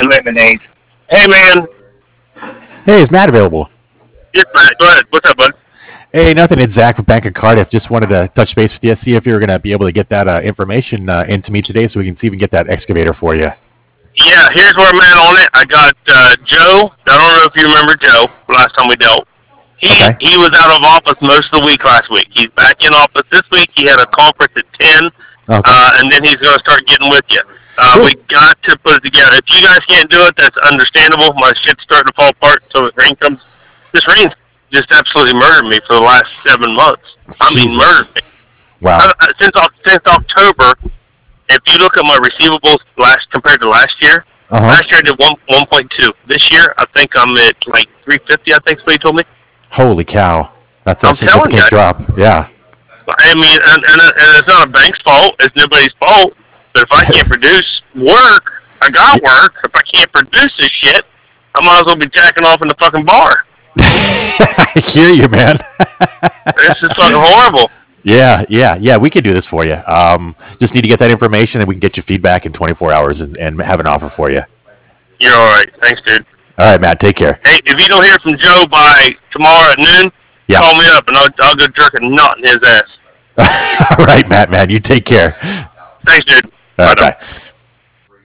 lemonade. Hey, man. Hey, is Matt available? Yes, Matt. Go ahead. What's up, bud? Hey, nothing. It's Zach from Bank of Cardiff. Just wanted to touch base with you, see if you're going to be able to get that information into me today so we can see if we can get that excavator for you. Yeah, here's where I'm at on it. I got Joe. I don't know if you remember Joe. Last time we dealt, Okay. he was out of office most of the week last week. He's back in office this week. He had a conference at 10, Okay. and then he's going to start getting with you. Cool. We got to put it together. If you guys can't do it, that's understandable. My shit's starting to fall apart until the rain comes. This rain's just absolutely murdered me for the last 7 months. I mean, Jesus. murdered me. Wow. Since October, if you look at my receivables compared to last year, last year I did 1.2. This year I think I'm at like 350. I think is what he told me. Holy cow. That's a I'm telling significant you. drop. Yeah. I mean, and it's not a bank's fault. It's nobody's fault. But if I can't produce work, I got work. If I can't produce this shit, I might as well be jacking off in the fucking bar. I hear you, man. This is fucking horrible. Yeah. We could do this for you. Just need to get that information and we can get your feedback in 24 hours and have an offer for you. You're all right. Thanks, dude. All right, Matt. Take care. Hey, if you don't hear from Joe by tomorrow at noon, Yeah. call me up and I'll go jerk a nut in his ass. All right, Matt, man. You take care. Thanks, dude. All right, Bye. bye.